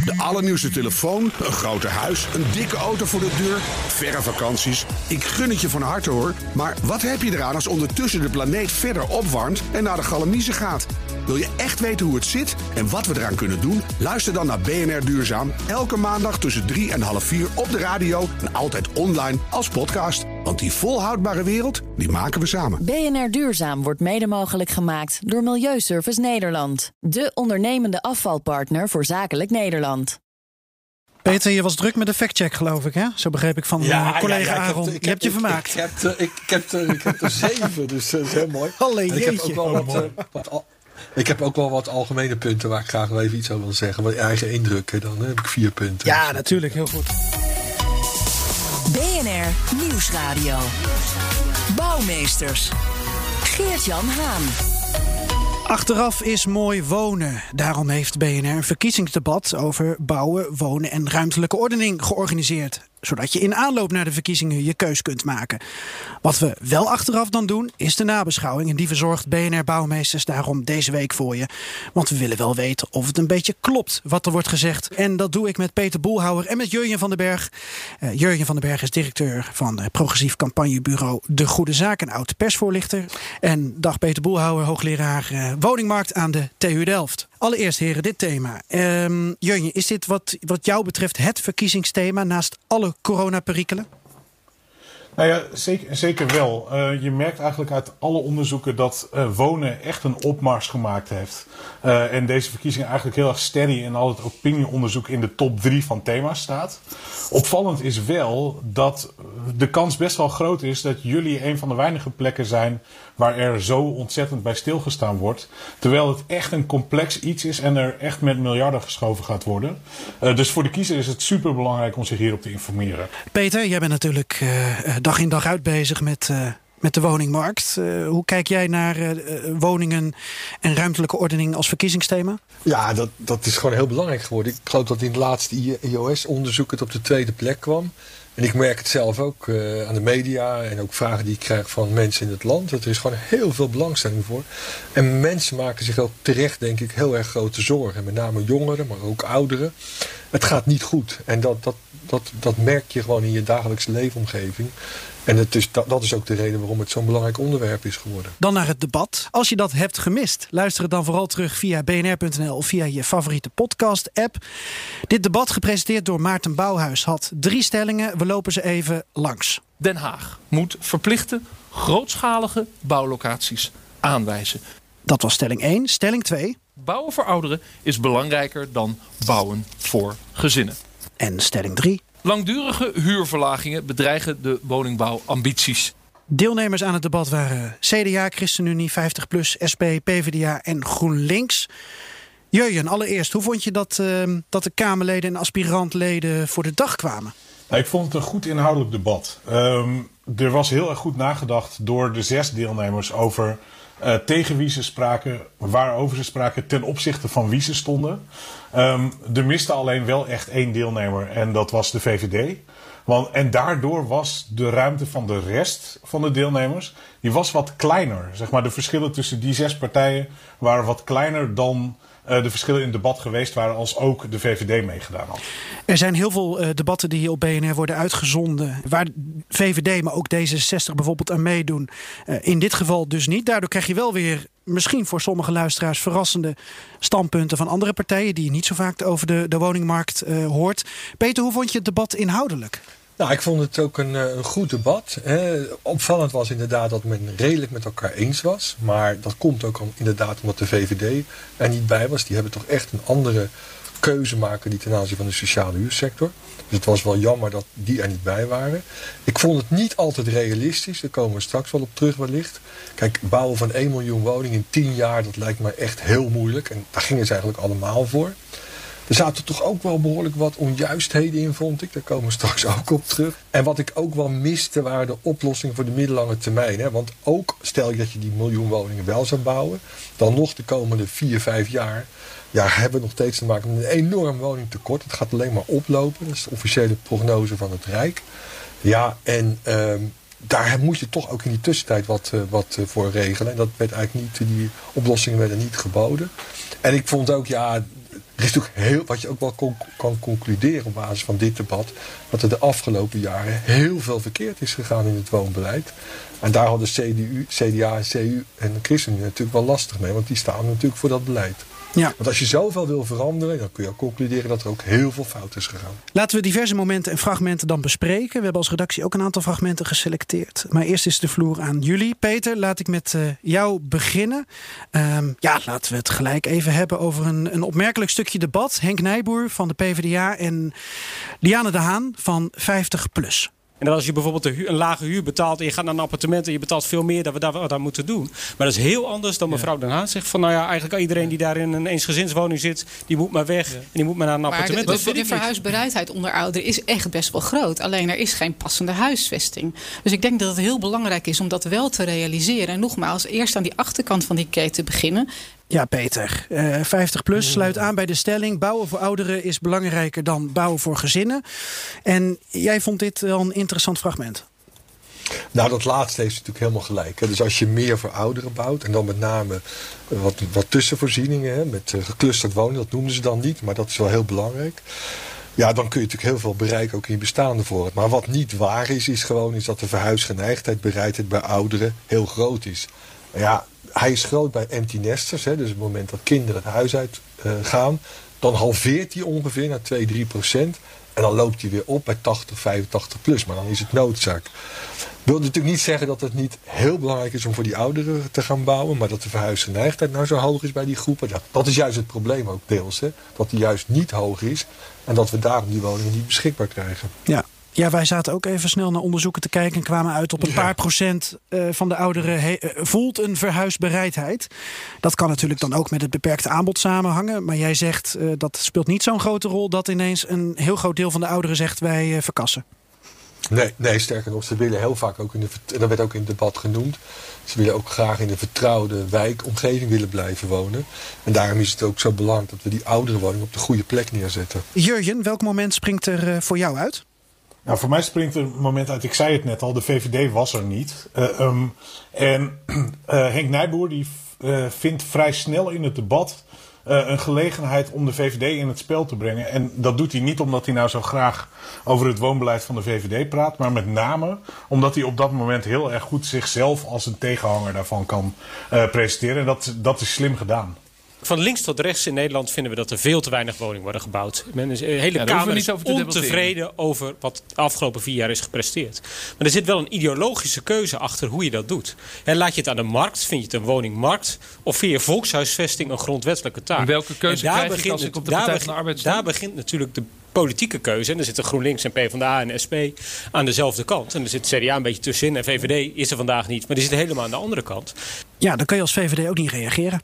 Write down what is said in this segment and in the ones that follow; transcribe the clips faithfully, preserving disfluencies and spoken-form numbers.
De allernieuwste telefoon, een groter huis, een dikke auto voor de deur, verre vakanties. Ik gun het je van harte hoor. Maar wat heb je eraan als ondertussen de planeet verder opwarmt en naar de galamiezen gaat? Wil je echt weten hoe het zit en wat we eraan kunnen doen? Luister dan naar B N R Duurzaam. Elke maandag tussen drie en half vier op de radio en altijd online als podcast. Want die volhoudbare wereld, die maken we samen. B N R Duurzaam wordt mede mogelijk gemaakt door Milieuservice Nederland. De ondernemende afvalpartner voor zakelijk Nederland. Peter, je was druk met de factcheck, geloof ik, hè? Zo begreep ik van ja, uh, collega ja, ja, Aaron. Ik heb, je hebt je ik, vermaakt. Ik, ik, heb, er, ik, ik, heb, er, ik heb er zeven, dus dat is heel mooi. Allee, en ik heb ook wel wat, uh, wat al, ik heb ook wel wat algemene punten waar ik graag wel even iets over wil zeggen. Wat eigen indrukken, dan heb ik vier punten. Ja, natuurlijk, heel goed. B N R Nieuwsradio. Bouwmeesters. Geert-Jan Haan. Achteraf is mooi wonen. Daarom heeft B N R een verkiezingsdebat over bouwen, wonen en ruimtelijke ordening georganiseerd. Zodat je in aanloop naar de verkiezingen je keus kunt maken. Wat we wel achteraf dan doen, is de nabeschouwing. En die verzorgt B N R Bouwmeesters daarom deze week voor je. Want we willen wel weten of het een beetje klopt wat er wordt gezegd. En dat doe ik met Peter Boelhouwer en met Jurjen van den Berg. Uh, Jurjen van den Berg is directeur van het progressief campagnebureau De Goede Zaak en oud persvoorlichter. En dag Peter Boelhouwer, hoogleraar uh, woningmarkt aan de T U Delft. Allereerst heren, dit thema. Um, Jurjen, is dit wat, wat jou betreft het verkiezingsthema naast alle coronaperikelen? Nou ja, zeker, zeker wel. Uh, je merkt eigenlijk uit alle onderzoeken dat uh, wonen echt een opmars gemaakt heeft. Uh, en deze verkiezing eigenlijk heel erg steady in al het opinieonderzoek in de top drie van thema's staat. Opvallend is wel dat de kans best wel groot is dat jullie een van de weinige plekken zijn waar er zo ontzettend bij stilgestaan wordt. Terwijl het echt een complex iets is en er echt met miljarden geschoven gaat worden. Uh, dus voor de kiezer is het superbelangrijk om zich hierop te informeren. Peter, jij bent natuurlijk uh, dag in dag uit bezig met, uh, met de woningmarkt. Uh, hoe kijk jij naar uh, woningen en ruimtelijke ordening als verkiezingsthema? Ja, dat, dat is gewoon heel belangrijk geworden. Ik geloof dat in het laatste I O S-onderzoek het op de tweede plek kwam. En ik merk het zelf ook uh, aan de media en ook vragen die ik krijg van mensen in het land. Dat er is gewoon heel veel belangstelling voor. En mensen maken zich ook terecht, denk ik, heel erg grote zorgen. Met name jongeren, maar ook ouderen. Het gaat niet goed. En dat, dat, dat, dat merk je gewoon in je dagelijkse leefomgeving. En het is, dat, dat is ook de reden waarom het zo'n belangrijk onderwerp is geworden. Dan naar het debat. Als je dat hebt gemist, luister het dan vooral terug via b n r punt n l of via je favoriete podcast-app. Dit debat, gepresenteerd door Maarten Bouwhuis, had drie stellingen. We lopen ze even langs. Den Haag moet verplichte, grootschalige bouwlocaties aanwijzen. Dat was stelling één. Stelling twee. Bouwen voor ouderen is belangrijker dan bouwen voor gezinnen. En stelling drie. Langdurige huurverlagingen bedreigen de woningbouwambities. Deelnemers aan het debat waren C D A, ChristenUnie, vijftig plus, S P, PvdA en GroenLinks. Jurjen, allereerst, hoe vond je dat, uh, dat de Kamerleden en aspirantleden voor de dag kwamen? Nou, ik vond het een goed inhoudelijk debat. Um, er was heel erg goed nagedacht door de zes deelnemers over uh, tegen wie ze spraken, waarover ze spraken, ten opzichte van wie ze stonden. Um, er miste alleen wel echt één deelnemer en dat was de V V D. Want, en daardoor was de ruimte van de rest van de deelnemers, die was wat kleiner. Zeg maar, de verschillen tussen die zes partijen waren wat kleiner dan uh, de verschillen in het debat geweest waren als ook de V V D meegedaan had. Er zijn heel veel uh, debatten die op B N R worden uitgezonden, waar V V D, maar ook D zesenzestig bijvoorbeeld aan meedoen. Uh, in dit geval dus niet. Daardoor krijg je wel weer misschien voor sommige luisteraars verrassende standpunten van andere partijen die je niet zo vaak over de, de woningmarkt uh, hoort. Peter, hoe vond je het debat inhoudelijk? Nou, ik vond het ook een, een goed debat. Hè. Opvallend was inderdaad dat men redelijk met elkaar eens was. Maar dat komt ook om, inderdaad omdat de V V D er niet bij was. Die hebben toch echt een andere keuze maken die ten aanzien van de sociale huursector. Dus het was wel jammer dat die er niet bij waren. Ik vond het niet altijd realistisch. Daar komen we straks wel op terug wellicht. Kijk, bouwen van één miljoen woningen in tien jaar, dat lijkt mij echt heel moeilijk. En daar gingen ze eigenlijk allemaal voor. Er zaten toch ook wel behoorlijk wat onjuistheden in, vond ik. Daar komen we straks ook op terug. En wat ik ook wel miste, waren de oplossingen voor de middellange termijn. Hè? Want ook, stel je dat je die miljoen woningen wel zou bouwen, dan nog de komende vier, vijf jaar, ja, hebben we nog steeds te maken met een enorm woningtekort. Het gaat alleen maar oplopen. Dat is de officiële prognose van het Rijk. Ja, en um, daar moet je toch ook in die tussentijd wat, uh, wat uh, voor regelen. En dat werd eigenlijk niet, die oplossingen werden niet geboden. En ik vond ook, ja, Er is natuurlijk heel, wat je ook wel con- kan concluderen op basis van dit debat, dat er de afgelopen jaren heel veel verkeerd is gegaan in het woonbeleid. En daar hadden C D U, C D A, C U en de ChristenUnie natuurlijk wel lastig mee, want die staan natuurlijk voor dat beleid. Ja. Want als je zoveel wil veranderen, dan kun je ook concluderen dat er ook heel veel fout is gegaan. Laten we diverse momenten en fragmenten dan bespreken. We hebben als redactie ook een aantal fragmenten geselecteerd. Maar eerst is de vloer aan jullie. Peter, laat ik met uh, jou beginnen. Um, ja, laten we het gelijk even hebben over een, een opmerkelijk stukje debat. Henk Nijboer van de PvdA en Liane de Haan van vijftig plus. En dan als je bijvoorbeeld een, huur, een lage huur betaalt en je gaat naar een appartement en je betaalt veel meer dan we daar, wat daar moeten doen. Maar dat is heel anders dan mevrouw Den Haan zegt van nou ja, eigenlijk iedereen die daar in een eensgezinswoning zit, die moet maar weg en die moet maar naar een maar appartement. de, de, de, de verhuisbereidheid onder ouderen is echt best wel groot. Alleen er is geen passende huisvesting. Dus ik denk dat het heel belangrijk is om dat wel te realiseren. En nogmaals, eerst aan die achterkant van die keten beginnen. Ja, Peter. Uh, vijftig plus sluit aan bij de stelling. Bouwen voor ouderen is belangrijker dan bouwen voor gezinnen. En jij vond dit wel een interessant fragment. Nou, dat laatste heeft natuurlijk helemaal gelijk. Hè. Dus als je meer voor ouderen bouwt en dan met name wat, wat tussenvoorzieningen, hè, met uh, geclusterd wonen, dat noemden ze dan niet, maar dat is wel heel belangrijk. Ja, dan kun je natuurlijk heel veel bereiken ook in je bestaande voorraad. Maar wat niet waar is, is gewoon is dat de verhuisgeneigdheid, bereidheid bij ouderen heel groot is. Ja, hij is groot bij empty nesters, hè, dus op het moment dat kinderen het huis uit uh, gaan, dan halveert hij ongeveer naar twee, drie procent. En dan loopt hij weer op bij tachtig, vijfentachtig plus. Maar dan is het noodzaak. Ik wil natuurlijk niet zeggen dat het niet heel belangrijk is om voor die ouderen te gaan bouwen. Maar dat de verhuisgeneigdheid nou zo hoog is bij die groepen. Ja, dat is juist het probleem ook deels. Hè? Dat die juist niet hoog is. En dat we daarom die woningen niet beschikbaar krijgen. Ja. Ja, wij zaten ook even snel naar onderzoeken te kijken en kwamen uit op een ja. paar procent uh, van de ouderen he- uh, voelt een verhuisbereidheid. Dat kan natuurlijk dan ook met het beperkte aanbod samenhangen. Maar jij zegt uh, dat speelt niet zo'n grote rol dat ineens een heel groot deel van de ouderen zegt wij uh, verkassen. Nee, nee, sterker nog, ze willen heel vaak ook in de, dat werd ook in het debat genoemd. Ze willen ook graag in een vertrouwde wijkomgeving willen blijven wonen. En daarom is het ook zo belangrijk dat we die oudere woning op de goede plek neerzetten. Jurjen, welk moment springt er uh, voor jou uit? Nou, voor mij springt er een moment uit, ik zei het net al, de V V D was er niet. Uh, um, en uh, Henk Nijboer die uh, vindt vrij snel in het debat uh, een gelegenheid om de V V D in het spel te brengen. En dat doet hij niet omdat hij nou zo graag over het woonbeleid van de V V D praat, maar met name omdat hij op dat moment heel erg goed zichzelf als een tegenhanger daarvan kan uh, presenteren. En dat, dat is slim gedaan. Van links tot rechts in Nederland vinden we dat er veel te weinig woningen worden gebouwd. Men is, de hele ja, Kamer is ontevreden over wat de afgelopen vier jaar is gepresteerd. Maar er zit wel een ideologische keuze achter hoe je dat doet. En laat je het aan de markt, vind je het een woningmarkt, of vind je volkshuisvesting een grondwettelijke taak? En welke keuze en krijg ik als ik op de Partij van de Arbeid sta? Daar begint natuurlijk de politieke keuze. En er zitten GroenLinks en PvdA en S P aan dezelfde kant. En er zit C D A een beetje tussenin en V V D is er vandaag niet. Maar die zit helemaal aan de andere kant. Ja, dan kan je als V V D ook niet reageren.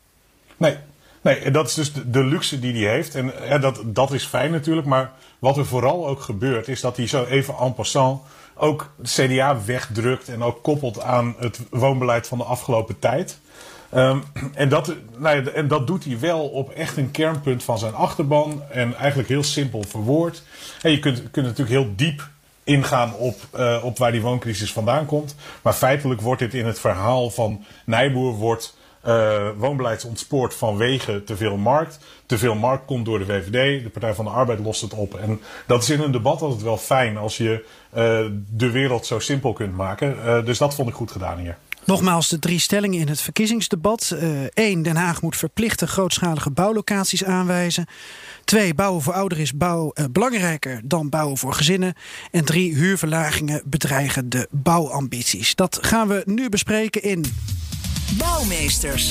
Nee, nee, en dat is dus de, de luxe die hij heeft. En ja, dat, dat is fijn natuurlijk. Maar wat er vooral ook gebeurt, is dat hij zo even en passant ook de C D A wegdrukt en ook koppelt aan het woonbeleid van de afgelopen tijd. Um, en, dat, nou ja, en dat doet hij wel op echt een kernpunt van zijn achterban. En eigenlijk heel simpel verwoord. En je kunt, kunt natuurlijk heel diep ingaan op, uh, op waar die wooncrisis vandaan komt. Maar feitelijk wordt dit in het verhaal van Nijboer wordt Uh, woonbeleid ontspoort vanwege te veel markt. Te veel markt komt door de V V D. De Partij van de Arbeid lost het op. En dat is in een debat altijd wel fijn als je uh, de wereld zo simpel kunt maken. Uh, dus dat vond ik goed gedaan hier. Nogmaals de drie stellingen in het verkiezingsdebat. Eén, uh, Den Haag moet verplichte grootschalige bouwlocaties aanwijzen. Twee, bouwen voor ouderen is bouw, uh, belangrijker dan bouwen voor gezinnen. En drie, huurverlagingen bedreigen de bouwambities. Dat gaan we nu bespreken in Bouwmeesters.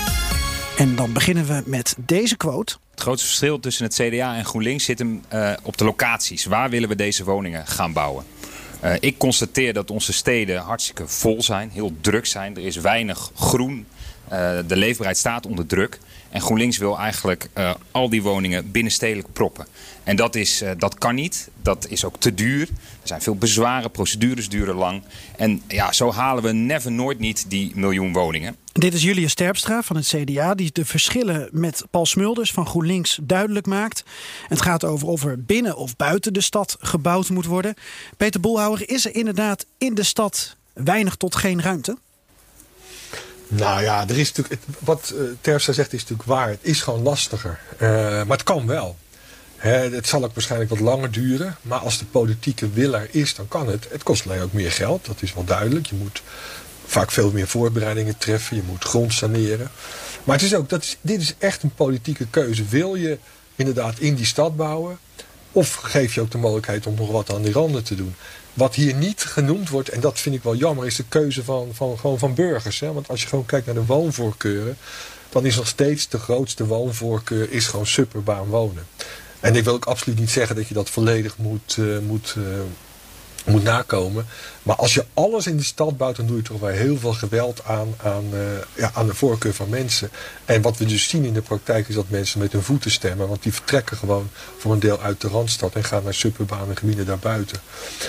En dan beginnen we met deze quote. Het grootste verschil tussen het C D A en GroenLinks zit hem uh, op de locaties. Waar willen we deze woningen gaan bouwen? Uh, ik constateer dat onze steden hartstikke vol zijn, heel druk zijn. Er is weinig groen. Uh, de leefbaarheid staat onder druk. En GroenLinks wil eigenlijk uh, al die woningen binnenstedelijk proppen. En dat, is, uh, dat kan niet. Dat is ook te duur. Er zijn veel bezwaren, procedures duren lang. En ja, zo halen we never nooit niet die miljoen woningen. Dit is Julius Terpstra van het C D A die de verschillen met Paul Smulders van GroenLinks duidelijk maakt. Het gaat over of er binnen of buiten de stad gebouwd moet worden. Peter Boelhouwer, is er inderdaad in de stad weinig tot geen ruimte? Nou ja, er is natuurlijk, wat uh, Terpstra zegt is natuurlijk waar. Het is gewoon lastiger. Uh, maar het kan wel. He, het zal ook waarschijnlijk wat langer duren. Maar als de politieke wil er is, dan kan het. Het kost alleen ook meer geld. Dat is wel duidelijk. Je moet vaak veel meer voorbereidingen treffen. Je moet grond saneren. Maar het is ook, dat is, dit is echt een politieke keuze. Wil je inderdaad in die stad bouwen? Of geef je ook de mogelijkheid om nog wat aan die randen te doen? Wat hier niet genoemd wordt, en dat vind ik wel jammer, is de keuze van, van, gewoon van burgers. Hè? Want als je gewoon kijkt naar de woonvoorkeuren, dan is nog steeds de grootste woonvoorkeur is gewoon suburbaan wonen. En ik wil ook absoluut niet zeggen dat je dat volledig moet, uh, moet, uh, moet nakomen. Maar als je alles in de stad bouwt, dan doe je toch wel heel veel geweld aan, aan, uh, ja, aan de voorkeur van mensen. En wat we dus zien in de praktijk is dat mensen met hun voeten stemmen. Want die vertrekken gewoon voor een deel uit de Randstad en gaan naar suburbane gebieden daarbuiten.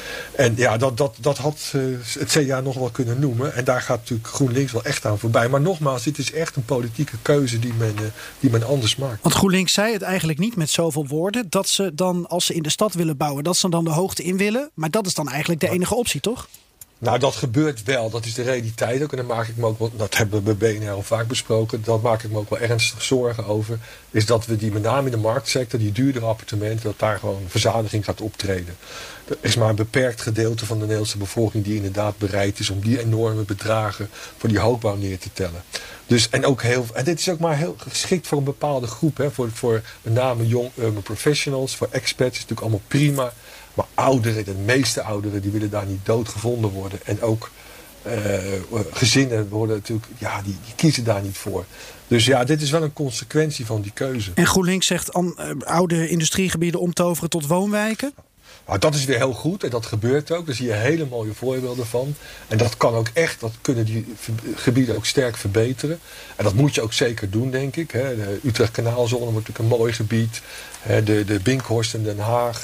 En ja, dat, dat, dat had uh, het C D A nog wel kunnen noemen. En daar gaat natuurlijk GroenLinks wel echt aan voorbij. Maar nogmaals, dit is echt een politieke keuze die men, uh, die men anders maakt. Want GroenLinks zei het eigenlijk niet met zoveel woorden. Dat ze dan, als ze in de stad willen bouwen, dat ze dan de hoogte in willen. Maar dat is dan eigenlijk de enige optie, toch? Nou, dat gebeurt wel. Dat is de realiteit ook. En daar maak ik me ook wel, dat hebben we bij B N R al vaak besproken. Daar maak ik me ook wel ernstig zorgen over. Is dat we die met name in de marktsector, die duurdere appartementen, dat daar gewoon verzadiging gaat optreden. Er is maar een beperkt gedeelte van de Nederlandse bevolking die inderdaad bereid is om die enorme bedragen voor die hoogbouw neer te tellen. Dus, en, ook heel, en dit is ook maar heel geschikt voor een bepaalde groep. Hè. Voor, voor met name young urban professionals, voor expats is het natuurlijk allemaal prima. Maar ouderen, de meeste ouderen, die willen daar niet doodgevonden worden. En ook uh, gezinnen worden natuurlijk, ja, die, die kiezen daar niet voor. Dus ja, dit is wel een consequentie van die keuze. En GroenLinks zegt uh, oude industriegebieden omtoveren tot woonwijken? Nou, dat is weer heel goed en dat gebeurt ook. Daar zie je hele mooie voorbeelden van. En dat kan ook echt, dat kunnen die gebieden ook sterk verbeteren. En dat moet je ook zeker doen, denk ik. Hè. De Utrecht Kanaalzone wordt natuurlijk een mooi gebied. De, de Binkhorst in Den Haag.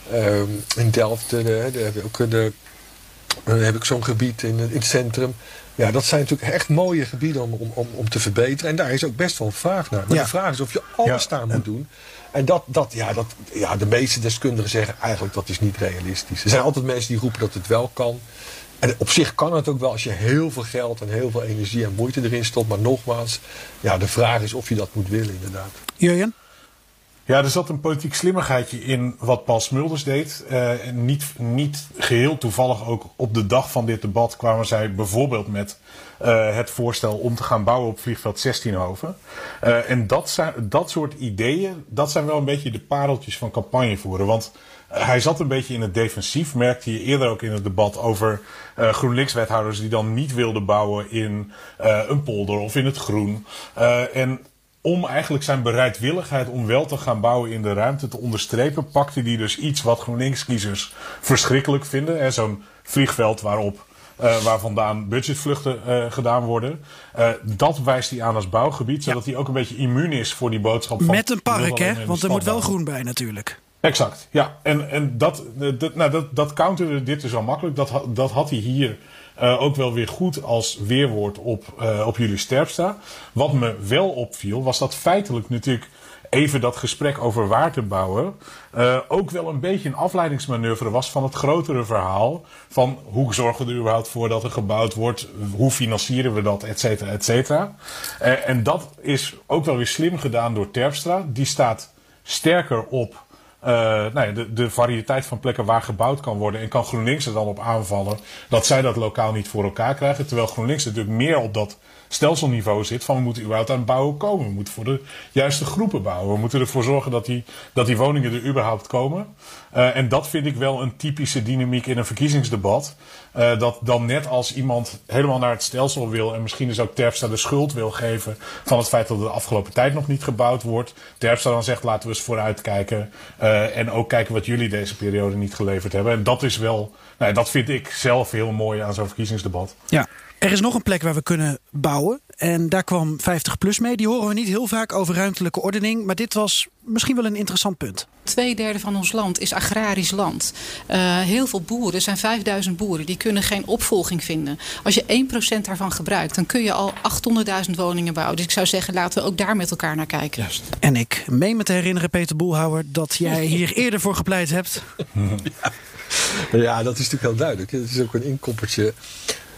Um, in Delft de, de, de, heb, ook de, dan heb ik zo'n gebied in, in het centrum. Ja, dat zijn natuurlijk echt mooie gebieden om, om, om te verbeteren. En daar is ook best wel een vraag naar. Maar ja. De vraag is of je alles ja. daar moet doen. En dat, dat, ja, dat, ja, de meeste deskundigen zeggen eigenlijk dat is niet realistisch. Er zijn altijd mensen die roepen dat het wel kan. En op zich kan het ook wel als je heel veel geld en heel veel energie en moeite erin stopt. Maar nogmaals, ja, de vraag is of je dat moet willen inderdaad. Jurjen? Ja, er zat een politiek slimmigheidje in wat Paul Smulders deed. Uh, en niet, niet geheel toevallig ook op de dag van dit debat kwamen zij bijvoorbeeld met uh, het voorstel om te gaan bouwen op vliegveld Zestienhoven. Uh, en dat, zijn, dat soort ideeën, dat zijn wel een beetje de pareltjes van campagnevoeren. Want uh, hij zat een beetje in het defensief, merkte je eerder ook in het debat over uh, GroenLinks-wethouders die dan niet wilden bouwen in uh, een polder of in het groen. Uh, en om eigenlijk zijn bereidwilligheid om wel te gaan bouwen in de ruimte te onderstrepen, pakte hij dus iets wat GroenLinks-kiezers verschrikkelijk vinden. Zo'n vliegveld waarop, uh, waar vandaan budgetvluchten uh, gedaan worden. Uh, dat wijst hij aan als bouwgebied, zodat ja. hij ook een beetje immuun is voor die boodschap van... Met een park, hè? Want er moet wel groen bij natuurlijk. Exact, ja. En, en dat, dat, nou, dat, dat counterde dit dus al makkelijk. Dat, dat had hij hier uh, ook wel weer goed als weerwoord op, uh, op Julius Terpstra. Wat me wel opviel, was dat feitelijk natuurlijk even dat gesprek over waar te bouwen uh, ook wel een beetje een afleidingsmanoeuvre was van het grotere verhaal. Van hoe zorgen we er überhaupt voor dat er gebouwd wordt? Hoe financieren we dat? Et cetera, et cetera. Uh, en dat is ook wel weer slim gedaan door Terpstra. Die staat sterker op Uh, nou ja, de, de variëteit van plekken waar gebouwd kan worden. En kan GroenLinks er dan op aanvallen dat zij dat lokaal niet voor elkaar krijgen. Terwijl GroenLinks natuurlijk meer op dat stelselniveau zit van we moeten überhaupt aan het bouwen komen. We moeten voor de juiste groepen bouwen. We moeten ervoor zorgen dat die, dat die woningen er überhaupt komen. Uh, en dat vind ik wel een typische dynamiek in een verkiezingsdebat. Uh, dat dan net als iemand helemaal naar het stelsel wil en misschien dus ook Terpstra de schuld wil geven van het feit dat er de afgelopen tijd nog niet gebouwd wordt. Terpstra dan zegt laten we eens vooruitkijken uh, en ook kijken wat jullie deze periode niet geleverd hebben. En dat is wel, nou, dat vind ik zelf heel mooi aan zo'n verkiezingsdebat. Ja. Er is nog een plek waar we kunnen bouwen. En daar kwam vijftig plus mee. Die horen we niet heel vaak over ruimtelijke ordening. Maar dit was misschien wel een interessant punt. Tweederde van ons land is agrarisch land. Uh, heel veel boeren, er zijn vijfduizend boeren, die kunnen geen opvolging vinden. Als je één procent daarvan gebruikt, dan kun je al achthonderdduizend woningen bouwen. Dus ik zou zeggen, laten we ook daar met elkaar naar kijken. Juist. En ik meen me te herinneren, Peter Boelhouwer, dat jij hier eerder voor gepleit hebt. Ja, ja, dat is natuurlijk heel duidelijk. Het is ook een inkoppertje.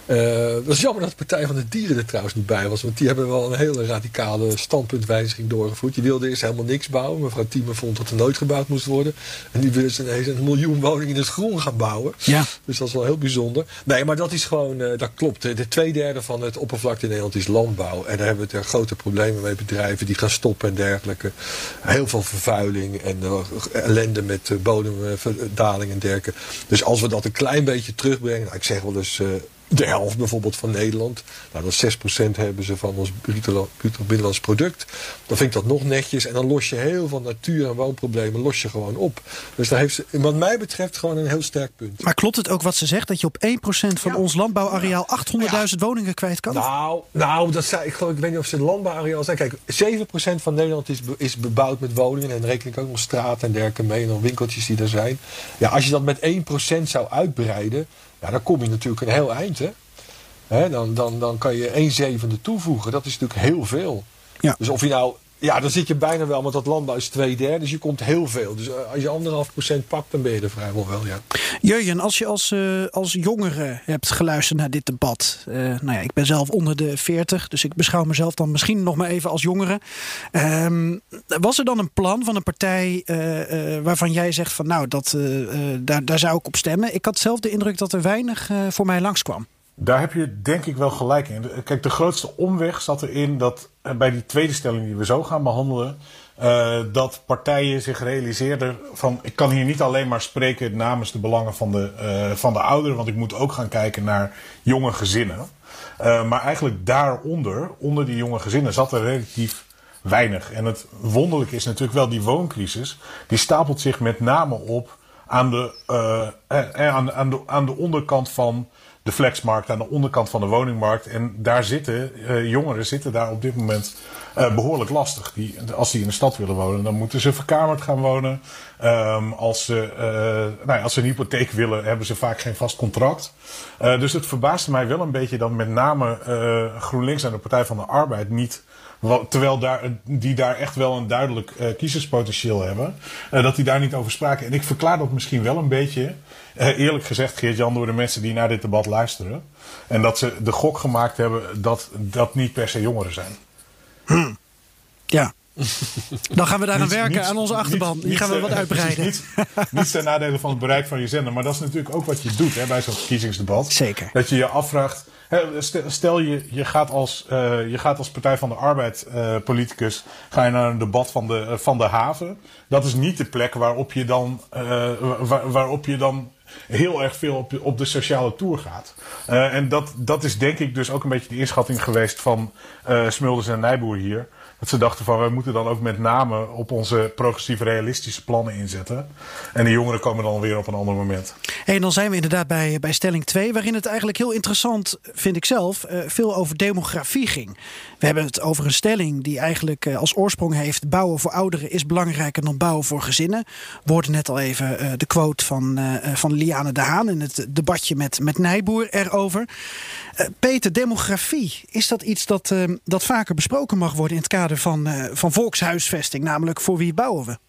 Uh, dat is jammer dat de Partij van de Dieren er trouwens niet bij was. Want die hebben wel een hele radicale standpuntwijziging doorgevoerd. Die wilden eerst helemaal niks bouwen. Mevrouw Thieme vond dat er nooit gebouwd moest worden. En nu willen ze ineens een miljoen woningen in het groen gaan bouwen. Ja. Dus dat is wel heel bijzonder. Nee, maar dat is gewoon, uh, dat klopt. De, de twee derde van het oppervlakte in Nederland is landbouw. En daar hebben we er grote problemen mee. Bedrijven die gaan stoppen en dergelijke. Heel veel vervuiling en uh, ellende met uh, bodemdaling en dergelijke. Dus als we dat een klein beetje terugbrengen. Nou, ik zeg wel eens... Uh, de helft bijvoorbeeld van Nederland. Nou, dat zes procent hebben ze van ons bruto binnenlands product. Dan vind ik dat nog netjes. En dan los je heel veel natuur- en woonproblemen los je gewoon op. Dus daar heeft ze, wat mij betreft, gewoon een heel sterk punt. Maar klopt het ook wat ze zegt? Dat je op één procent van ja. ons landbouwareaal achthonderdduizend ja. woningen kwijt kan? Nou, nou dat zei, ik, geloof, ik weet niet of ze het landbouwareaal zijn. Kijk, zeven procent van Nederland is, be, is bebouwd met woningen. En dan reken ik ook nog straten en dergelijke mee. En nog winkeltjes die er zijn. Ja, als je dat met één procent zou uitbreiden... Ja, dan kom je natuurlijk een heel eind, hè. He, dan, dan, dan kan je een zevende toevoegen. Dat is natuurlijk heel veel. Ja. Dus of je nou... Ja, dan zit je bijna wel, want dat landbouw is twee derde. Dus je komt heel veel. Dus als je anderhalf procent pakt, dan ben je er vrijwel wel, ja. Jurjen, als je als, uh, als jongere hebt geluisterd naar dit debat. Uh, nou ja, ik ben zelf onder de veertig, dus ik beschouw mezelf dan misschien nog maar even als jongere. Um, was er dan een plan van een partij uh, uh, waarvan jij zegt van nou, dat, uh, uh, daar, daar zou ik op stemmen? Ik had zelf de indruk dat er weinig uh, voor mij langskwam. Daar heb je denk ik wel gelijk in. Kijk, de grootste omweg zat erin dat bij die tweede stelling die we zo gaan behandelen... Uh, dat partijen zich realiseerden van... ik kan hier niet alleen maar spreken namens de belangen van de, uh, van de ouderen... want ik moet ook gaan kijken naar jonge gezinnen. Uh, maar eigenlijk daaronder, onder die jonge gezinnen, zat er relatief weinig. En het wonderlijke is natuurlijk wel die wooncrisis... die stapelt zich met name op aan de, uh, aan, aan de, aan de onderkant van... de flexmarkt, aan de onderkant van de woningmarkt. En daar zitten, uh, jongeren zitten daar op dit moment uh, behoorlijk lastig. Die, als die in de stad willen wonen, dan moeten ze verkamerd gaan wonen. Um, als, ze, uh, nou ja, als ze een hypotheek willen, hebben ze vaak geen vast contract. Uh, dus het verbaasde mij wel een beetje dat met name uh, GroenLinks en de Partij van de Arbeid niet... terwijl daar, die daar echt wel een duidelijk uh, kiezerspotentieel hebben... Uh, dat die daar niet over spraken. En ik verklaar dat misschien wel een beetje... Uh, eerlijk gezegd, Geert-Jan, door de mensen die naar dit debat luisteren. En dat ze de gok gemaakt hebben dat dat niet per se jongeren zijn. Hmm. Ja. Dan gaan we daar aan werken, niet, aan onze achterban. Die gaan we wat uitbreiden. Niet, niet ten nadele van het bereik van je zender. Maar dat is natuurlijk ook wat je doet hè, bij zo'n verkiezingsdebat. Zeker. Dat je je afvraagt... Stel je, je, gaat als, uh, je gaat als Partij van de Arbeid uh, politicus ga je naar een debat van de, uh, van de haven. Dat is niet de plek waarop je dan, uh, waar, waarop je dan heel erg veel op, op de sociale tour gaat. Uh, en dat, dat is denk ik dus ook een beetje de inschatting geweest van uh, Smulders en Nijboer hier. Dat ze dachten van, wij moeten dan ook met name op onze progressieve realistische plannen inzetten. En de jongeren komen dan weer op een ander moment. Hey, en dan zijn we inderdaad bij, bij stelling twee, waarin het eigenlijk heel interessant, vind ik zelf, uh, veel over demografie ging. We hebben het over een stelling die eigenlijk uh, als oorsprong heeft: bouwen voor ouderen is belangrijker dan bouwen voor gezinnen. We hoorden net al even uh, de quote van, uh, van Liane de Haan in het debatje met, met Nijboer erover. Uh, Peter, demografie, is dat iets dat, uh, dat vaker besproken mag worden in het kader van, uh, van volkshuisvesting? Namelijk, voor wie bouwen we?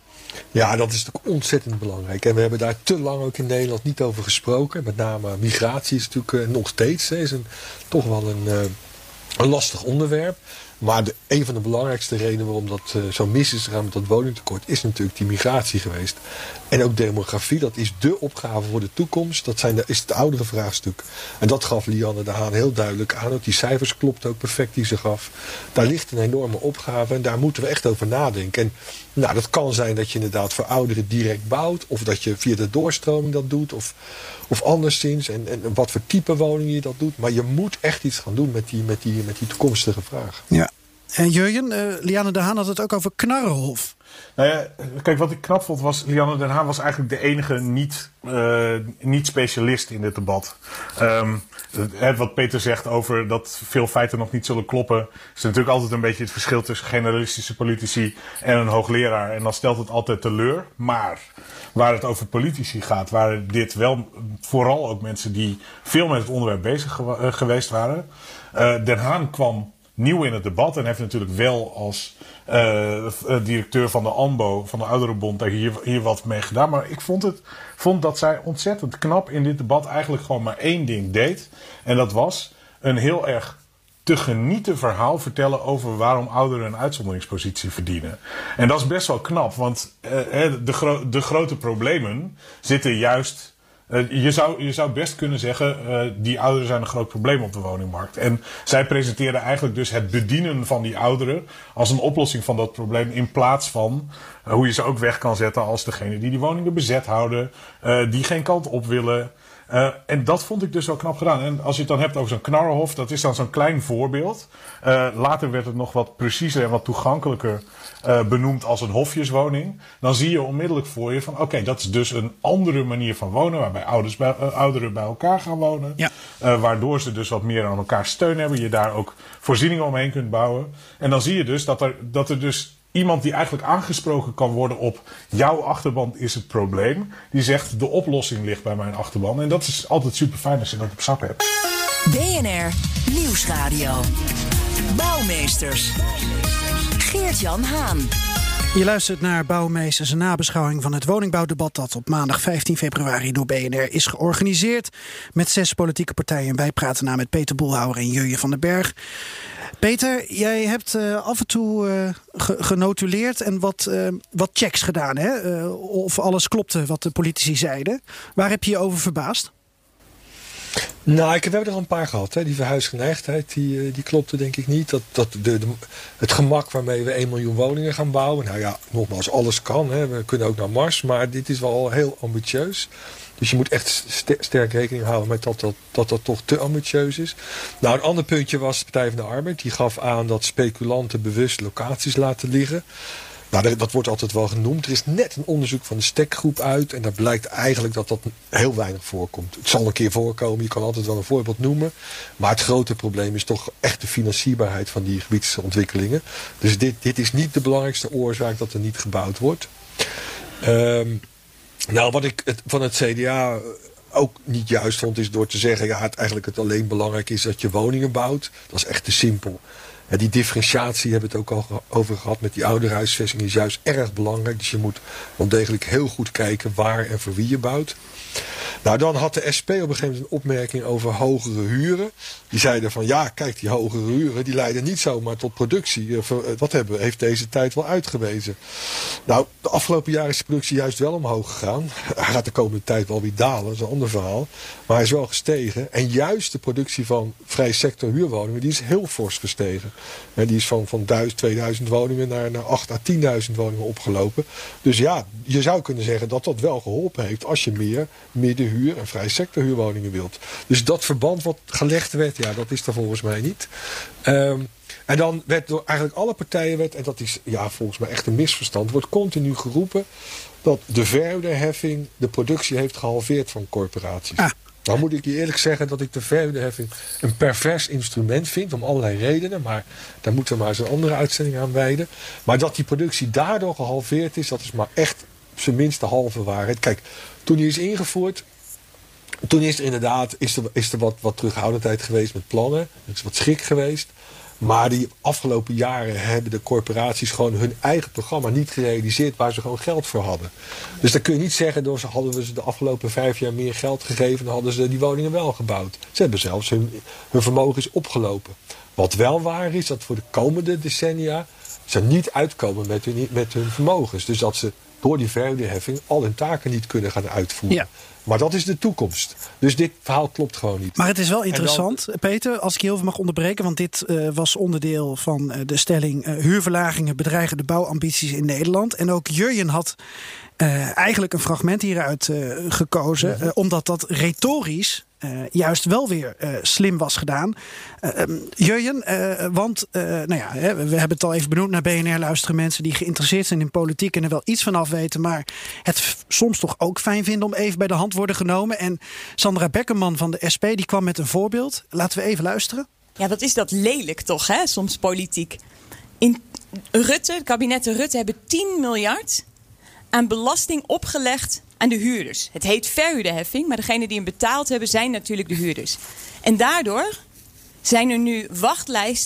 Ja, dat is natuurlijk ontzettend belangrijk. En we hebben daar te lang ook in Nederland niet over gesproken. Met name migratie is natuurlijk uh, nog steeds hè, is een, toch wel een, uh, een lastig onderwerp. Maar de, een van de belangrijkste redenen waarom dat uh, zo mis is gegaan met dat woningtekort is natuurlijk die migratie geweest. En ook demografie, dat is dé opgave voor de toekomst. Dat zijn de, is het oudere vraagstuk. En dat gaf Liane de Haan heel duidelijk aan. Ook die cijfers klopt ook perfect die ze gaf. Daar ligt een enorme opgave en daar moeten we echt over nadenken. En nou, dat kan zijn dat je inderdaad voor ouderen direct bouwt. Of dat je via de doorstroming dat doet. Of, of anderszins. En, en wat voor type woning je dat doet. Maar je moet echt iets gaan doen met die, met die, met die toekomstige vraag. Ja. En Jurjen, uh, Liane de Haan had het ook over Knarrenhof. Nou ja, kijk, wat ik knap vond was, Liane de Haan was eigenlijk de enige niet, uh, niet specialist in dit debat. Um, het, wat Peter zegt over dat veel feiten nog niet zullen kloppen, is natuurlijk altijd een beetje het verschil tussen generalistische politici en een hoogleraar. En dan stelt het altijd teleur. Maar waar het over politici gaat, waren dit wel vooral ook mensen die veel met het onderwerp bezig gewa- uh, geweest waren. Uh, Den Haan kwam nieuw in het debat. En heeft natuurlijk wel als uh, directeur van de A N B O, van de Ouderenbond, daar hier, hier wat mee gedaan. Maar ik vond, het, vond dat zij ontzettend knap in dit debat eigenlijk gewoon maar één ding deed. En dat was een heel erg te genieten verhaal vertellen over waarom ouderen een uitzonderingspositie verdienen. En dat is best wel knap, want uh, de, gro- de grote problemen zitten juist... Uh, je, zou, je zou best kunnen zeggen, uh, die ouderen zijn een groot probleem op de woningmarkt. En zij presenteerden eigenlijk dus het bedienen van die ouderen als een oplossing van dat probleem, in plaats van uh, hoe je ze ook weg kan zetten als degene die die woningen bezet houden, uh, die geen kant op willen. Uh, en dat vond ik dus wel knap gedaan. En als je het dan hebt over zo'n Knarrenhof, dat is dan zo'n klein voorbeeld. Uh, later werd het nog wat preciezer en wat toegankelijker uh, benoemd als een hofjeswoning. Dan zie je onmiddellijk voor je van oké, okay, dat is dus een andere manier van wonen, waarbij ouders bij, uh, ouderen bij elkaar gaan wonen. Ja. Uh, waardoor ze dus wat meer aan elkaar steun hebben. Je daar ook voorzieningen omheen kunt bouwen. En dan zie je dus dat er, dat er dus iemand die eigenlijk aangesproken kan worden op jouw achterban is het probleem, die zegt de oplossing ligt bij mijn achterban. En dat is altijd super fijn als je dat op zak hebt. B N R Nieuwsradio. Bouwmeesters. Geert-Jan Haan. Je luistert naar Bouwmeesters, een nabeschouwing van het woningbouwdebat dat op maandag vijftien februari door B N R is georganiseerd met zes politieke partijen. Wij praten na met Peter Boelhouwer en Jurjen van den Berg. Peter, jij hebt uh, af en toe uh, ge- genotuleerd en wat, uh, wat checks gedaan. Hè? Uh, of alles klopte wat de politici zeiden. Waar heb je je over verbaasd? Nou, ik heb, we hebben er al een paar gehad. Hè. Die verhuisgeneigdheid, die, die klopte denk ik niet. Dat, dat de, de, het gemak waarmee we één miljoen woningen gaan bouwen. Nou ja, nogmaals, alles kan. Hè. We kunnen ook naar Mars. Maar dit is wel heel ambitieus. Dus je moet echt st- sterk rekening houden met dat dat, dat dat toch te ambitieus is. Nou, een ander puntje was de Partij van de Arbeid. Die gaf aan dat speculanten bewust locaties laten liggen. Nou, dat wordt altijd wel genoemd. Er is net een onderzoek van de Stekgroep uit. En daar blijkt eigenlijk dat dat heel weinig voorkomt. Het zal een keer voorkomen. Je kan altijd wel een voorbeeld noemen. Maar het grote probleem is toch echt de financierbaarheid van die gebiedsontwikkelingen. Dus dit, dit is niet de belangrijkste oorzaak dat er niet gebouwd wordt. Um, nou, wat ik het, van het C D A ook niet juist vond, is door te zeggen, ja, het eigenlijk het alleen belangrijk is dat je woningen bouwt. Dat is echt te simpel. Ja, die differentiatie hebben we het ook al over gehad met die ouderhuisvesting is juist erg belangrijk. Dus je moet wel degelijk heel goed kijken waar en voor wie je bouwt. Nou, dan had de S P op een gegeven moment een opmerking over hogere huren. Die zeiden van ja, kijk, die hogere huren die leiden niet zomaar tot productie. Wat hebben we, heeft deze tijd wel uitgewezen. Nou, de afgelopen jaren is de productie juist wel omhoog gegaan. Hij gaat de komende tijd wel weer dalen, dat is een ander verhaal. Maar hij is wel gestegen. En juist de productie van vrij sector huurwoningen, die is heel fors gestegen. En die is van, van tweeduizend woningen naar, naar acht à tienduizend woningen opgelopen. Dus ja, je zou kunnen zeggen dat dat wel geholpen heeft als je meer middenhuur en vrij sector huurwoningen wilt. Dus dat verband wat gelegd werd, ja, dat is er volgens mij niet. Um, en dan werd door eigenlijk alle partijen, werd, en dat is ja, volgens mij echt een misverstand, wordt continu geroepen dat de verhuurderheffing de productie heeft gehalveerd van corporaties. Ah. Nou moet ik je eerlijk zeggen dat ik de verhuurderheffing een pervers instrument vind, om allerlei redenen, maar daar moeten we maar eens een andere uitzending aan wijden. Maar dat die productie daardoor gehalveerd is, dat is maar echt op zijn minst de halve waarheid. Kijk, toen die is ingevoerd, toen is er inderdaad is er, is er wat, wat terughoudendheid geweest met plannen. Er is wat schrik geweest. Maar die afgelopen jaren hebben de corporaties gewoon hun eigen programma niet gerealiseerd waar ze gewoon geld voor hadden. Dus dan kun je niet zeggen, door ze hadden we ze de afgelopen vijf jaar meer geld gegeven, dan hadden ze die woningen wel gebouwd. Ze hebben zelfs hun, hun vermogen is opgelopen. Wat wel waar is, dat voor de komende decennia ze niet uitkomen met hun, met hun vermogens. Dus dat ze door die verhuurderheffing al hun taken niet kunnen gaan uitvoeren. Ja. Maar dat is de toekomst. Dus dit verhaal klopt gewoon niet. Maar het is wel interessant, dan, Peter, als ik je heel veel mag onderbreken. Want dit uh, was onderdeel van uh, de stelling uh, huurverlagingen bedreigen de bouwambities in Nederland. En ook Jurjen had uh, eigenlijk een fragment hieruit uh, gekozen. Mm-hmm. Uh, omdat dat retorisch Uh, juist wel weer uh, slim was gedaan. Uh, um, Jurjen, uh, want uh, nou ja, hè, we hebben het al even benoemd. Naar B N R luisteren mensen die geïnteresseerd zijn in politiek en er wel iets van af weten, maar het f- soms toch ook fijn vinden om even bij de hand worden genomen. En Sandra Beckerman van de S P die kwam met een voorbeeld. Laten we even luisteren. Ja, wat is dat lelijk toch, hè? Soms politiek. In Rutte, het kabinet Rutte hebben tien miljard aan belasting opgelegd aan de huurders. Het heet verhuurderheffing, maar degenen die hem betaald hebben zijn natuurlijk de huurders. En daardoor zijn er nu wachtlijsten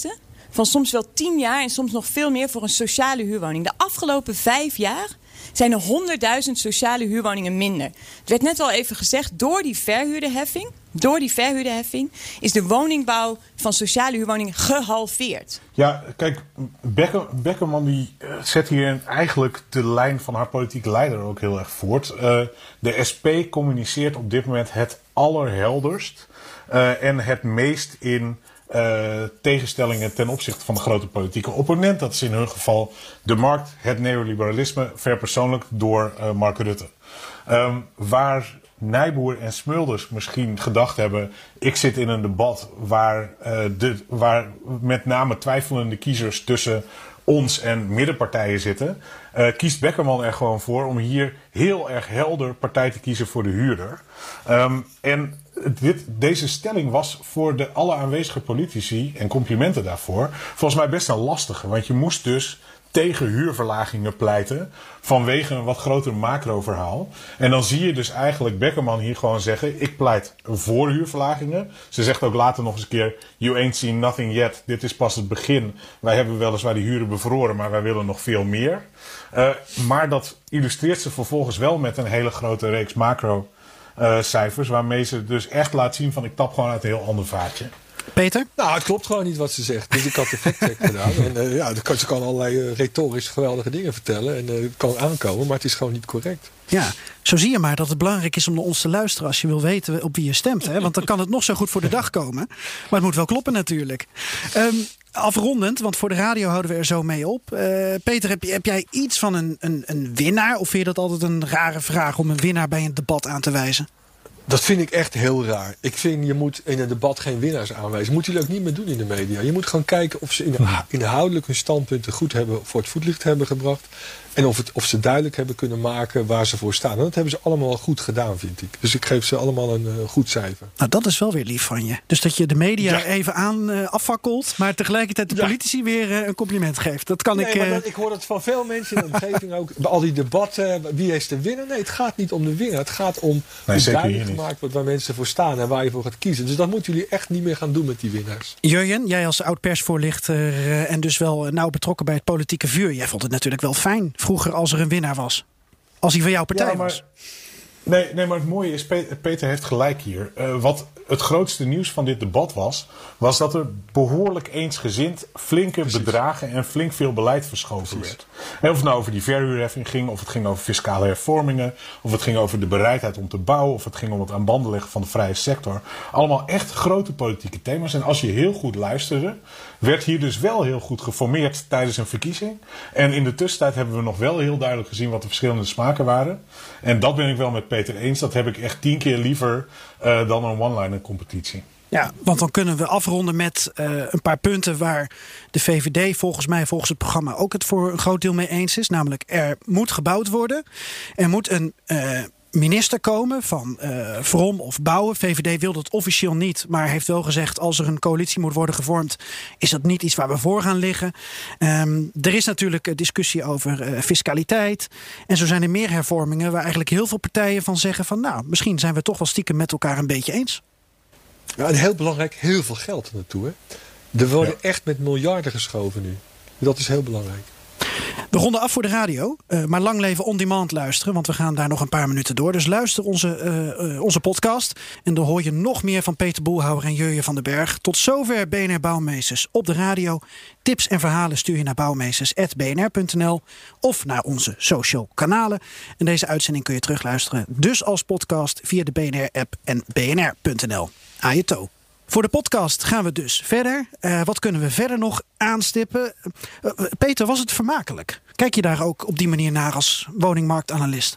van soms wel tien jaar en soms nog veel meer voor een sociale huurwoning. De afgelopen vijf jaar zijn er honderdduizend sociale huurwoningen minder. Het werd net al even gezegd, door die verhuurderheffing, door die verhuurderheffing is de woningbouw van sociale huurwoningen gehalveerd. Ja, kijk, Bekker, Beckerman die zet hier eigenlijk de lijn van haar politieke leider ook heel erg voort. Uh, de S P communiceert op dit moment het allerhelderst uh, en het meest in Uh, tegenstellingen ten opzichte van de grote politieke opponent. Dat is in hun geval de markt, het neoliberalisme, verpersoonlijkt door uh, Mark Rutte. Um, waar Nijboer en Smulders misschien gedacht hebben, ik zit in een debat waar, uh, de, waar met name twijfelende kiezers tussen ons en middenpartijen zitten, uh, kiest Beckerman er gewoon voor om hier heel erg helder partij te kiezen voor de huurder. Um, en dit, deze stelling was voor de alle aanwezige politici, en complimenten daarvoor, volgens mij best een lastige. Want je moest dus tegen huurverlagingen pleiten vanwege een wat groter macroverhaal. En dan zie je dus eigenlijk Beckerman hier gewoon zeggen, ik pleit voor huurverlagingen. Ze zegt ook later nog eens een keer, you ain't seen nothing yet. Dit is pas het begin. Wij hebben weliswaar die huren bevroren, maar wij willen nog veel meer. Uh, maar dat illustreert ze vervolgens wel met een hele grote reeks macro uh, cijfers, waarmee ze dus echt laat zien van ik tap gewoon uit een heel ander vaatje. Peter? Nou, het klopt gewoon niet wat ze zegt. Dus ik had de fact-check gedaan. En uh, ja, ze kan allerlei uh, retorisch geweldige dingen vertellen. En uh, het kan aankomen, maar het is gewoon niet correct. Ja, zo zie je maar dat het belangrijk is om naar ons te luisteren als je wil weten op wie je stemt. Hè? Want dan kan het nog zo goed voor de dag komen. Maar het moet wel kloppen natuurlijk. Um, afrondend, want voor de radio houden we er zo mee op. Uh, Peter, heb, je, heb jij iets van een, een, een winnaar? Of vind je dat altijd een rare vraag om een winnaar bij een debat aan te wijzen? Dat vind ik echt heel raar. Ik vind, je moet in een debat geen winnaars aanwijzen. Moeten jullie ook niet meer doen in de media. Je moet gewoon kijken of ze inhoudelijk hun standpunten goed hebben voor het voetlicht hebben gebracht. En of, het, of ze duidelijk hebben kunnen maken waar ze voor staan. En dat hebben ze allemaal goed gedaan, vind ik. Dus ik geef ze allemaal een uh, goed cijfer. Nou, dat is wel weer lief van je. Dus dat je de media ja. even aan uh, afvakkelt, maar tegelijkertijd de politici ja. weer uh, een compliment geeft. Dat kan nee, ik... Uh... Maar dat, ik hoor het van veel mensen in de omgeving ook. Bij al die debatten, wie is de winnaar? Nee, het gaat niet om de winnaar. Het gaat om nee, hoe duidelijk gemaakt wordt waar mensen voor staan en waar je voor gaat kiezen. Dus dat moeten jullie echt niet meer gaan doen met die winnaars. Jurjen, jij als oud-persvoorlichter uh, en dus wel uh, nauw betrokken bij het politieke vuur. Jij vond het natuurlijk wel fijn vroeger als er een winnaar was. Als hij van jouw partij ja, maar, was. Nee, nee, maar het mooie is, Peter heeft gelijk hier. Uh, wat het grootste nieuws van dit debat was, was dat er behoorlijk eensgezind flinke Precies. bedragen en flink veel beleid verschoven Precies. werd. En of het nou over die verhuurheffing ging, of het ging over fiscale hervormingen, of het ging over de bereidheid om te bouwen, of het ging om het aan banden leggen van de vrije sector. Allemaal echt grote politieke thema's. En als je heel goed luisterde, werd hier dus wel heel goed geformeerd tijdens een verkiezing. En in de tussentijd hebben we nog wel heel duidelijk gezien wat de verschillende smaken waren. En dat ben ik wel met Peter eens. Dat heb ik echt tien keer liever uh, dan een one-liner competitie. Ja, want dan kunnen we afronden met uh, een paar punten waar de V V D volgens mij, volgens het programma ook het voor een groot deel mee eens is. Namelijk, er moet gebouwd worden. Er moet een uh, minister komen van uh, Vrom of Bouwen. V V D wil dat officieel niet, maar heeft wel gezegd als er een coalitie moet worden gevormd, is dat niet iets waar we voor gaan liggen. Um, er is natuurlijk discussie over uh, fiscaliteit. En zo zijn er meer hervormingen waar eigenlijk heel veel partijen van zeggen van nou, misschien zijn we toch wel stiekem met elkaar een beetje eens. Ja, en heel belangrijk, heel veel geld naartoe. Hè? Er worden ja. echt met miljarden geschoven nu. Dat is heel belangrijk. We ronden af voor de radio, uh, maar lang leven on demand luisteren, want we gaan daar nog een paar minuten door. Dus luister onze, uh, uh, onze podcast en dan hoor je nog meer van Peter Boelhouwer en Jurjen van den Berg. Tot zover B N R Bouwmeesters op de radio. Tips en verhalen stuur je naar bouwmeesters punt b n r punt n l of naar onze social kanalen. En deze uitzending kun je terugluisteren dus als podcast via de B N R-app en b n r punt n l. Aan je toe. Voor de podcast gaan we dus verder. Uh, wat kunnen we verder nog aanstippen? Uh, Peter, was het vermakelijk? Kijk je daar ook op die manier naar als woningmarktanalist?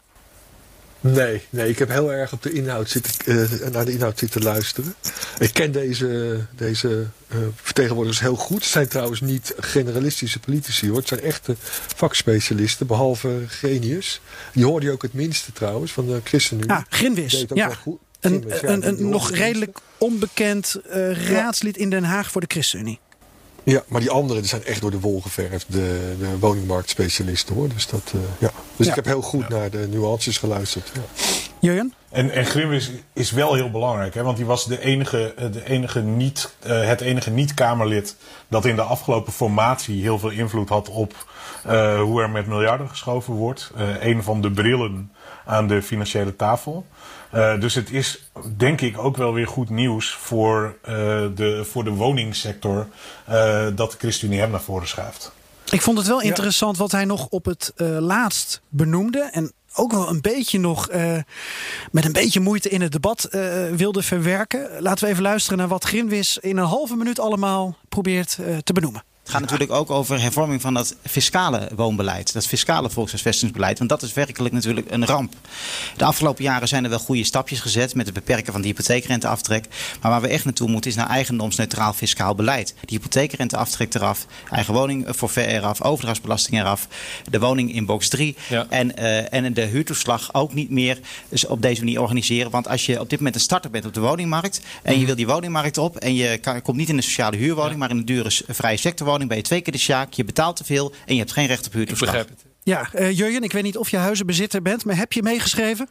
Nee, nee, ik heb heel erg op de inhoud zitten, uh, naar de inhoud zitten luisteren. Ik ken deze, deze uh, vertegenwoordigers heel goed. Het zijn trouwens niet generalistische politici, hoor. Het zijn echte vakspecialisten, behalve Genius. Die hoorde je ook het minste trouwens, van de ChristenUnie. Ah, Grinwis, ja. Een, ja, een, een nog redelijk onbekend uh, raadslid in Den Haag voor de ChristenUnie. Ja, maar die anderen die zijn echt door de wol geverfd, de, de woningmarktspecialisten, hoor. Dus, dat, uh, ja. dus ja. ik heb heel goed ja. naar de nuances geluisterd. Ja. Jurjen? En, en Grimwis is wel heel belangrijk, hè? Want die was de enige, de enige niet, uh, het enige niet-Kamerlid dat in de afgelopen formatie heel veel invloed had op uh, hoe er met miljarden geschoven wordt. Uh, een van de brillen aan de financiële tafel. Uh, dus het is denk ik ook wel weer goed nieuws voor, uh, de, voor de woningsector uh, dat de ChristenUnie hem naar voren schuift. Ik vond het wel interessant wat hij nog op het uh, laatst benoemde. En ook wel een beetje nog uh, met een beetje moeite in het debat uh, wilde verwerken. Laten we even luisteren naar wat Grimwis in een halve minuut allemaal probeert uh, te benoemen. Het gaat natuurlijk ook over hervorming van dat fiscale woonbeleid. Dat fiscale volkshuisvestingsbeleid. Want dat is werkelijk natuurlijk een ramp. De afgelopen jaren zijn er wel goede stapjes gezet met het beperken van de hypotheekrenteaftrek. Maar waar we echt naartoe moeten is naar eigendomsneutraal fiscaal beleid. De hypotheekrenteaftrek eraf. Eigen woning forfait eraf. Overdrachtsbelasting eraf. De woning in box drie. Ja. En, uh, en de huurtoeslag ook niet meer dus op deze manier organiseren. Want als je op dit moment een starter bent op de woningmarkt. En je wil die woningmarkt op. En je kan, komt niet in een sociale huurwoning. Ja. Maar in een dure vrije sectorwoning. Ben je twee keer de sjaak, je betaalt te veel en je hebt geen recht op huurtoeslag. Ik begrijp het. Ja, uh, Jurjen, ik weet niet of je huizenbezitter bent, maar heb je meegeschreven?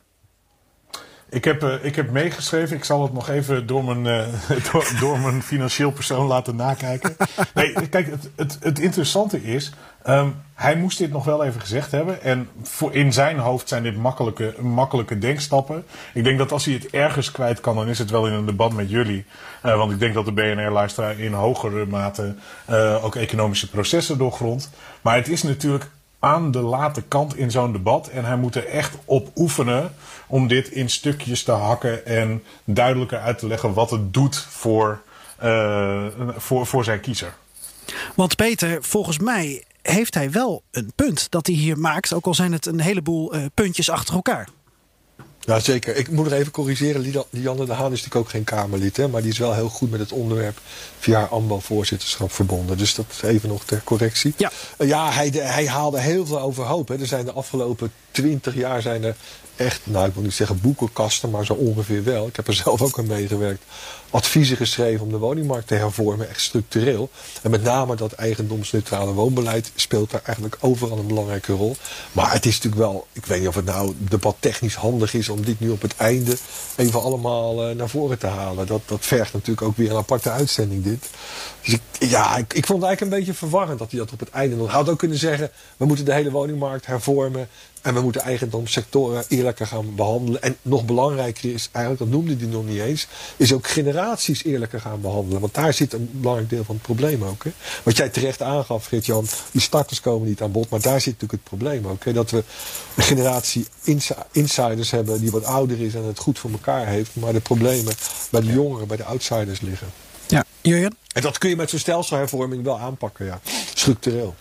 Ik heb, uh, ik heb meegeschreven. Ik zal het nog even door mijn, uh, door, door mijn financieel persoon laten nakijken. Nee, kijk, het, het, het interessante is, um, hij moest dit nog wel even gezegd hebben. En voor in zijn hoofd zijn dit makkelijke, makkelijke denkstappen. Ik denk dat als hij het ergens kwijt kan, dan is het wel in een debat met jullie. Uh, want ik denk dat de B N R-luisteraar in hogere mate uh, ook economische processen doorgrondt. Maar het is natuurlijk aan de late kant in zo'n debat. En hij moet er echt op oefenen om dit in stukjes te hakken en duidelijker uit te leggen wat het doet voor, uh, voor, voor zijn kiezer. Want Peter, volgens mij heeft hij wel een punt dat hij hier maakt. Ook al zijn het een heleboel uh, puntjes achter elkaar. Ja, zeker. Ik moet er even corrigeren. Lianne de Haan is natuurlijk ook geen Kamerlid. Hè, maar die is wel heel goed met het onderwerp via haar A M B O-voorzitterschap verbonden. Dus dat even nog ter correctie. Ja, uh, ja hij, de, hij haalde heel veel overhoop. Hè. Er zijn de afgelopen twintig jaar zijn er echt, nou ik wil niet zeggen boekenkasten, maar zo ongeveer wel. Ik heb er zelf ook aan meegewerkt. Adviezen geschreven om de woningmarkt te hervormen, echt structureel. En met name dat eigendomsneutrale woonbeleid speelt daar eigenlijk overal een belangrijke rol. Maar het is natuurlijk wel, ik weet niet of het nou debattechnisch handig is om dit nu op het einde even allemaal uh, naar voren te halen. Dat, dat vergt natuurlijk ook weer een aparte uitzending dit. Dus ik, ja, ik, ik vond het eigenlijk een beetje verwarrend dat hij dat op het einde nog. Hij had ook kunnen zeggen, we moeten de hele woningmarkt hervormen. En we moeten eigendomssectoren eerlijker gaan behandelen. En nog belangrijker is, eigenlijk dat noemde hij nog niet eens, is ook generaties eerlijker gaan behandelen. Want daar zit een belangrijk deel van het probleem ook. Hè. Wat jij terecht aangaf, Geert-Jan, die starters komen niet aan bod. Maar daar zit natuurlijk het probleem ook. Hè. Dat we een generatie insiders hebben die wat ouder is en het goed voor elkaar heeft. Maar de problemen bij de jongeren, bij de outsiders liggen. Ja, Jurjen? En dat kun je met zo'n stelselhervorming wel aanpakken, ja. Structureel.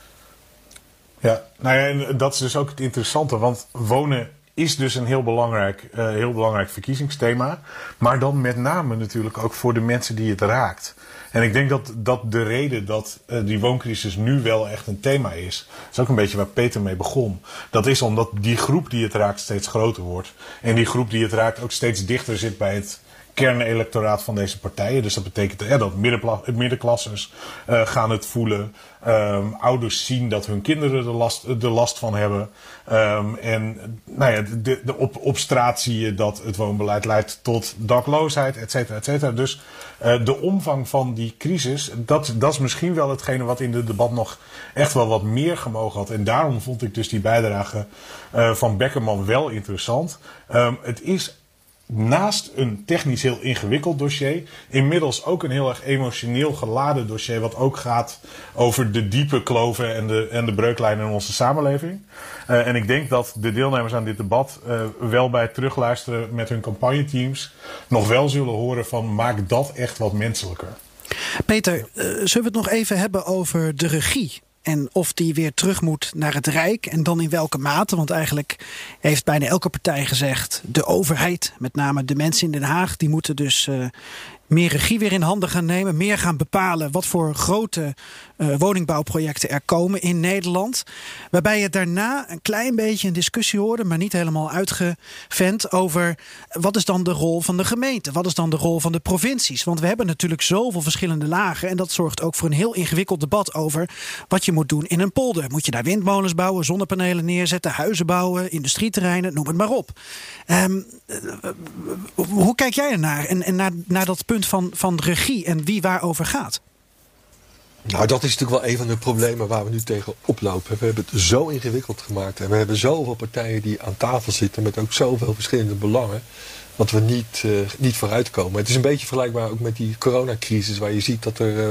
Ja, nou ja, en dat is dus ook het interessante, want wonen is dus een heel belangrijk, uh, heel belangrijk verkiezingsthema. Maar dan met name natuurlijk ook voor de mensen die het raakt. En ik denk dat, dat de reden dat uh, die wooncrisis nu wel echt een thema is, is ook een beetje waar Peter mee begon. Dat is omdat die groep die het raakt steeds groter wordt. En die groep die het raakt ook steeds dichter zit bij het kernelectoraat van deze partijen. Dus dat betekent ja, dat middenklassers uh, gaan het voelen. Um, ouders zien dat hun kinderen de last, de last van hebben. Um, en nou ja, de, de, op, op straat zie je dat het woonbeleid leidt tot dakloosheid, et cetera, et cetera. Dus uh, de omvang van die crisis, dat, dat is misschien wel hetgene wat in het debat nog echt wel wat meer gemogen had. En daarom vond ik dus die bijdrage uh, van Beckerman wel interessant. Um, het is naast een technisch heel ingewikkeld dossier, inmiddels ook een heel erg emotioneel geladen dossier, wat ook gaat over de diepe kloven en de, en de breuklijnen in onze samenleving. Uh, en ik denk dat de deelnemers aan dit debat uh, wel bij het terugluisteren met hun campagneteams nog wel zullen horen van maak dat echt wat menselijker. Peter, uh, zullen we het nog even hebben over de regie? En of die weer terug moet naar het Rijk en dan in welke mate. Want eigenlijk heeft bijna elke partij gezegd, de overheid, met name de mensen in Den Haag, die moeten dus uh, meer regie weer in handen gaan nemen. Meer gaan bepalen wat voor grote uh, woningbouwprojecten er komen in Nederland. Waarbij je daarna een klein beetje een discussie hoorde, maar niet helemaal uitgevent over wat is dan de rol van de gemeente? Wat is dan de rol van de provincies? Want we hebben natuurlijk zoveel verschillende lagen. En dat zorgt ook voor een heel ingewikkeld debat over wat je moet doen in een polder. Moet je daar windmolens bouwen, zonnepanelen neerzetten, huizen bouwen, industrieterreinen, noem het maar op. Um, hoe kijk jij ernaar? En, en naar, naar dat punt van, van regie en wie waarover gaat? Nou, dat is natuurlijk wel een van de problemen waar we nu tegen oplopen. We hebben het zo ingewikkeld gemaakt. En we hebben zoveel partijen die aan tafel zitten met ook zoveel verschillende belangen, dat we niet, uh, niet vooruitkomen. Het is een beetje vergelijkbaar ook met die coronacrisis, waar je ziet dat er uh,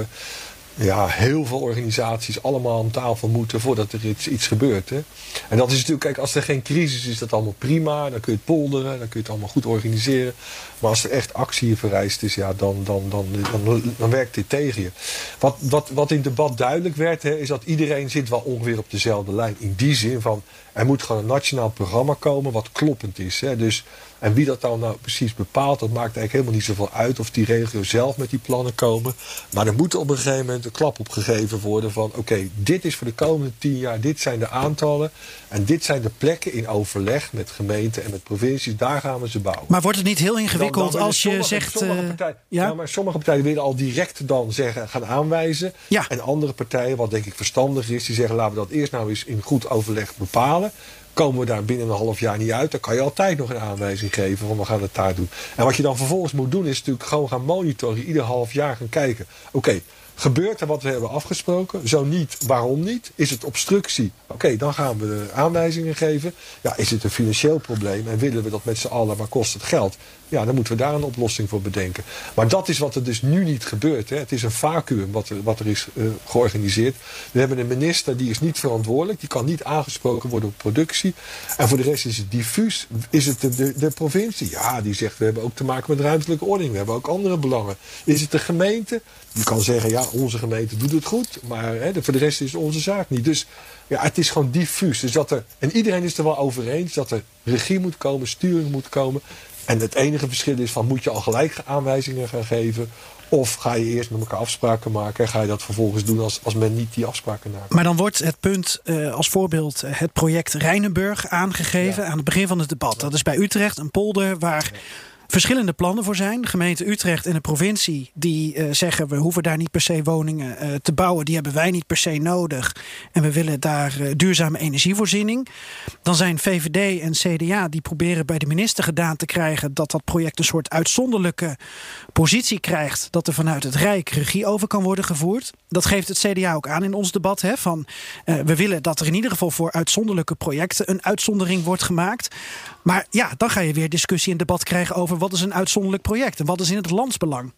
ja, heel veel organisaties allemaal aan tafel moeten voordat er iets, iets gebeurt. Hè. En dat is natuurlijk, kijk, als er geen crisis is, is dat allemaal prima. Dan kun je het polderen, dan kun je het allemaal goed organiseren. Maar als er echt actie vereist is, ja, dan, dan, dan, dan, dan werkt dit tegen je. Wat, wat, wat in het debat duidelijk werd, hè, is dat iedereen zit wel ongeveer op dezelfde lijn. In die zin van, er moet gewoon een nationaal programma komen wat kloppend is. Hè. Dus, en wie dat dan nou precies bepaalt, dat maakt eigenlijk helemaal niet zoveel uit of die regio zelf met die plannen komen. Maar er moet op een gegeven moment een klap op gegeven worden van, oké, okay, dit is voor de komende tien jaar, dit zijn de aantallen en dit zijn de plekken in overleg met gemeenten en met provincies, daar gaan we ze bouwen. Maar wordt het niet heel ingewikkeld dan, dan als je sommige, zegt... Sommige partijen, uh, ja? Ja, maar sommige partijen willen al direct dan zeggen, gaan aanwijzen. Ja. En andere partijen, wat denk ik verstandig is, die zeggen, laten we dat eerst nou eens in goed overleg bepalen. Komen we daar binnen een half jaar niet uit, dan kan je altijd nog een aanwijzing geven van we gaan het daar doen. En wat je dan vervolgens moet doen is natuurlijk gewoon gaan monitoren, ieder half jaar gaan kijken. Oké, okay, gebeurt er wat we hebben afgesproken? Zo niet, waarom niet? Is het obstructie? Oké, okay, dan gaan we aanwijzingen geven. Ja, is het een financieel probleem en willen we dat met z'n allen, maar kost het geld? Ja, dan moeten we daar een oplossing voor bedenken. Maar dat is wat er dus nu niet gebeurt. Hè. Het is een vacuüm wat er, wat er is uh, georganiseerd. We hebben een minister die is niet verantwoordelijk. Die kan niet aangesproken worden op productie. En voor de rest is het diffuus. Is het de, de, de provincie? Ja, die zegt we hebben ook te maken met ruimtelijke ordening. We hebben ook andere belangen. Is het de gemeente? Die kan zeggen ja, onze gemeente doet het goed. Maar hè, voor de rest is het onze zaak niet. Dus ja, het is gewoon diffuus. Dus dat er, en iedereen is er wel over eens dat er regie moet komen, sturing moet komen. En het enige verschil is van moet je al gelijk aanwijzingen gaan geven, of ga je eerst met elkaar afspraken maken en ga je dat vervolgens doen als, als men niet die afspraken naamt. Maar dan wordt het punt uh, als voorbeeld uh, het project Rijnenburg aangegeven, ja, aan het begin van het debat. Ja. Dat is bij Utrecht een polder waar... Ja. verschillende plannen voor zijn. De gemeente Utrecht en de provincie die uh, zeggen we hoeven daar niet per se woningen uh, te bouwen. Die hebben wij niet per se nodig. En we willen daar uh, duurzame energievoorziening. Dan zijn V V D en C D A die proberen bij de minister gedaan te krijgen dat dat project een soort uitzonderlijke positie krijgt. Dat er vanuit het Rijk regie over kan worden gevoerd. Dat geeft het C D A ook aan in ons debat. Hè, van, uh, we willen dat er in ieder geval voor uitzonderlijke projecten een uitzondering wordt gemaakt. Maar ja, dan ga je weer discussie en debat krijgen over wat is een uitzonderlijk project en wat is in het landsbelang.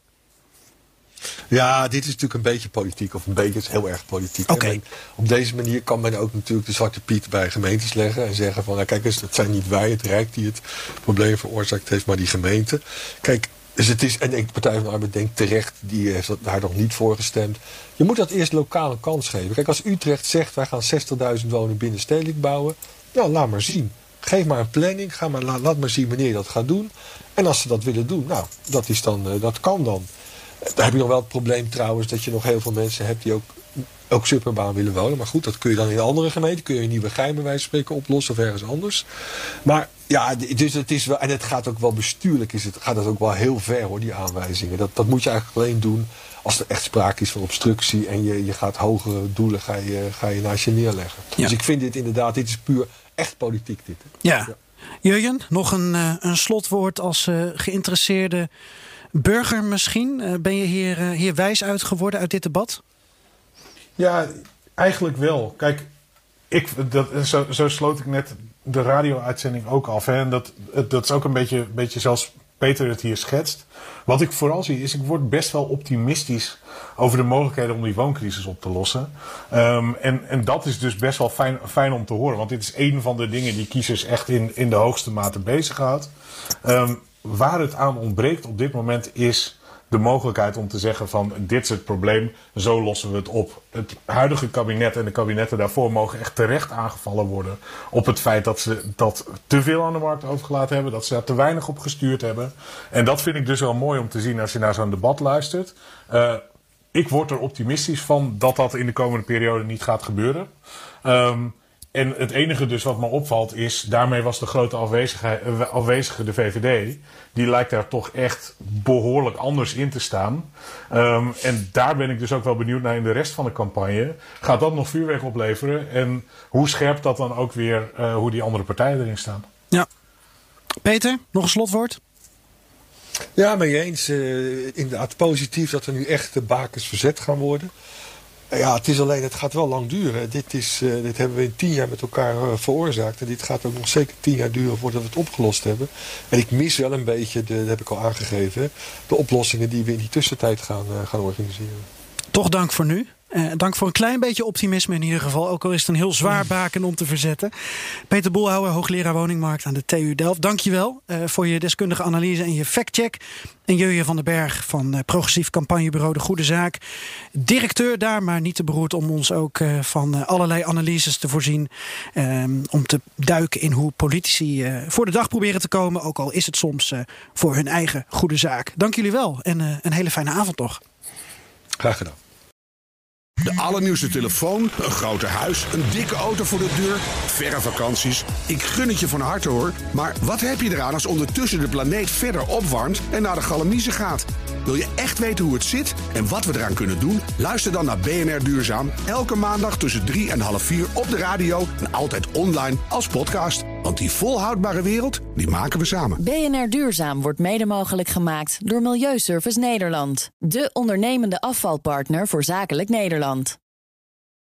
Ja, dit is natuurlijk een beetje politiek, of een beetje, het is heel erg politiek. Okay. Op deze manier kan men ook natuurlijk de zwarte piet bij gemeentes leggen en zeggen van, nou, kijk eens, het zijn niet wij, het Rijk die het probleem veroorzaakt heeft, maar die gemeente. Kijk, dus het is, en de Partij van de Arbeid denkt terecht, die heeft daar nog niet voor gestemd. Je moet dat eerst lokaal een kans geven. Kijk, als Utrecht zegt, wij gaan zestigduizend woningen binnenstedelijk bouwen, nou, laat maar zien. Geef maar een planning, ga maar, laat, laat maar zien wanneer je dat gaat doen. En als ze dat willen doen, nou, dat, is dan, uh, dat kan dan. Daar heb je nog wel het probleem trouwens dat je nog heel veel mensen hebt die ook, ook suburbaan willen wonen. Maar goed, dat kun je dan in een andere gemeente, kun je in Nieuwegein bij wijze van spreken oplossen of ergens anders. Maar ja, dus het is wel, en het gaat ook wel bestuurlijk, is het, gaat het ook wel heel ver hoor, die aanwijzingen. Dat, dat moet je eigenlijk alleen doen als er echt sprake is van obstructie en je, je gaat hogere doelen ga je, ga je naast je neerleggen. Ja. Dus ik vind dit inderdaad, dit is puur echt politiek dit. Hè? Ja. ja. Jurjen, nog een, uh, een slotwoord als uh, geïnteresseerde burger misschien. Uh, ben je hier, uh, hier wijs uit geworden uit dit debat? Ja, eigenlijk wel. Kijk, ik, dat, zo, zo sloot ik net de radio-uitzending ook af. Hè? En dat, dat is ook een beetje, beetje zoals Peter het hier schetst. Wat ik vooral zie is, ik word best wel optimistisch over de mogelijkheden om die wooncrisis op te lossen. Um, en, en dat is dus best wel fijn, fijn om te horen. Want dit is een van de dingen die kiezers echt in, in de hoogste mate bezighoudt. Um, waar het aan ontbreekt op dit moment is de mogelijkheid om te zeggen van dit is het probleem, zo lossen we het op. Het huidige kabinet en de kabinetten daarvoor mogen echt terecht aangevallen worden op het feit dat ze dat te veel aan de markt overgelaten hebben, dat ze daar te weinig op gestuurd hebben. En dat vind ik dus wel mooi om te zien als je naar zo'n debat luistert. Uh, ik word er optimistisch van dat dat in de komende periode niet gaat gebeuren. Um, En het enige dus wat me opvalt is, daarmee was de grote afwezige, afwezige de V V D. Die lijkt daar toch echt behoorlijk anders in te staan. Um, en daar ben ik dus ook wel benieuwd naar in de rest van de campagne. Gaat dat nog vuurwerk opleveren? En hoe scherp dat dan ook weer, uh, hoe die andere partijen erin staan? Ja. Peter, nog een slotwoord? Ja, mee eens. Uh, inderdaad positief dat er nu echt de bakens verzet gaan worden. Ja, het is alleen, het gaat wel lang duren. Dit, is, uh, dit hebben we in tien jaar met elkaar uh, veroorzaakt. En dit gaat ook nog zeker tien jaar duren voordat we het opgelost hebben. En ik mis wel een beetje, de, dat heb ik al aangegeven, de oplossingen die we in die tussentijd gaan, uh, gaan organiseren. Toch dank voor nu. Uh, dank voor een klein beetje optimisme in ieder geval. Ook al is het een heel zwaar baken om te verzetten. Peter Boelhouwer, hoogleraar woningmarkt aan de T U Delft. Dank je wel uh, voor je deskundige analyse en je factcheck. En Jurje van den Berg van uh, progressief campagnebureau De Goede Zaak. Directeur daar, maar niet te beroerd om ons ook uh, van uh, allerlei analyses te voorzien. Um, om te duiken in hoe politici uh, voor de dag proberen te komen. Ook al is het soms uh, voor hun eigen goede zaak. Dank jullie wel en uh, een hele fijne avond toch. Graag gedaan. De allernieuwste telefoon, een groter huis, een dikke auto voor de deur, verre vakanties. Ik gun het je van harte hoor. Maar wat heb je eraan als ondertussen de planeet verder opwarmt en naar de galamiezen gaat? Wil je echt weten hoe het zit en wat we eraan kunnen doen? Luister dan naar B N R Duurzaam. Elke maandag tussen drie en half vier op de radio en altijd online als podcast. Want die volhoudbare wereld, die maken we samen. B N R Duurzaam wordt mede mogelijk gemaakt door Milieuservice Nederland. De ondernemende afvalpartner voor zakelijk Nederland.